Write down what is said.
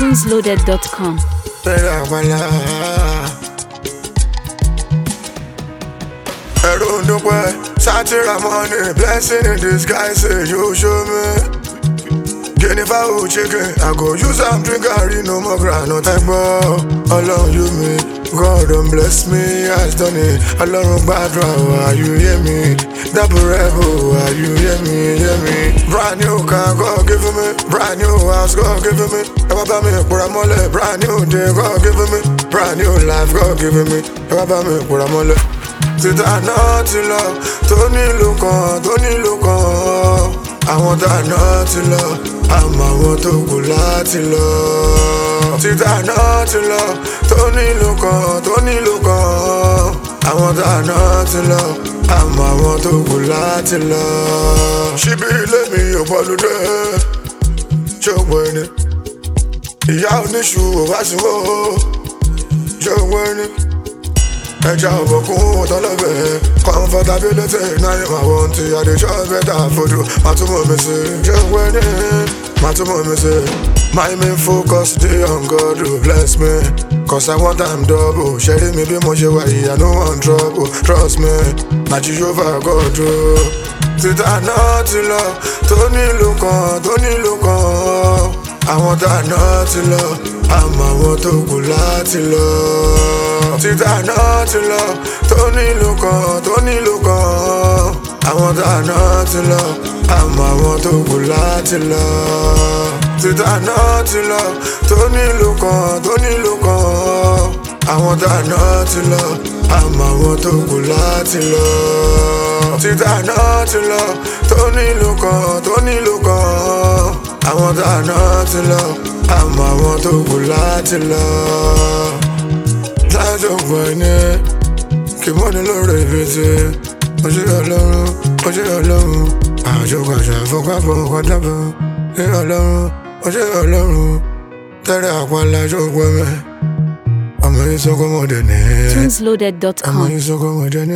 tunesloaded.com. Ẹ̀rù ń dúpẹ́, sátìrà money, blessing in disguise, you show me. Guinea fowl chicken, I go use am drink garri, no more groundnut ẹgbọ́. Ọlọ́run you me, God don bless me, has done it. Ọlọ́run gbàdúrà wa, you hear me. Double rebel, you hear me. Brand new car, God give me. Brand new house, God give me. Ẹ wá bá mi pòrà mọ́lẹ̀, brand new day, God give me. Brand new life, God give me. Ẹ wá bá mi pòrà mọ́lẹ̀. Títà náà ti lọ, tó nílùú kan. Àwọn tá náà ti lọ, àmọ́ àwọn tó kù láti lọ. Títà náà ti lọ, tó nílùú kan. Àwọn tá náà ti lọ, àmọ́ àwọn tó kù láti lọ. Ṣíbí ilé mi ò bọ́lúdé, ṣògbọ́n ẹni. Ìyá oníṣu ò bá sí wó, ṣògbọ́n ẹni. Ẹja ọ̀bọ̀kún ọ̀tọ́lọ́bẹ̀, comfortability náà yẹ máa wọ́n ti àdéṣọ́ bẹ́tà fojú. Màtúmọ̀ mi sí, ṣògbọ́n ẹni. Màtúmọ̀ mi sí. My main focus dey on God who bless me, cause I want am double. Ṣẹ́rí mi bí mo ṣe wà yìí, I no want trouble. Trust me, na Jehovah God o. Títà náà ti lọ, tó nílùú kan. Àwọn tá náà ti lọ, àmọ́ àwọn tó kù láti lọ. Títà náà ti lọ, tó nílùú kan. Àwọn tá náà ti lọ, àmọ́ àwọn tó kù láti lọ. Títà náà ti lọ, tó nílùú kan. Àwọn tá náà ti lọ, àmọ́ àwọn tó kù láti lọ. Títà náà ti lọ, tó nílùú kan. Àwọn tá náà ti lọ, àmọ́ àwọn tó kù láti lọ. Lájọ gbọ̀nyẹ, kì mọ́ni lórí ìfèsì. Mo ṣe Ọlọ́run, àjọgbàṣà fọwọ́pọ̀ kọjábọ̀. Mo ṣe Ọlọ́run, tẹ́rẹ̀ àpàlà ṣògbọ́n mẹ́. Ọmọ yìí sọ́kọ́ mọ́dẹ̀ ní. tunesloaded.com. Ọmọ yìí sọ́kọ́ mọ́dẹ̀ ní.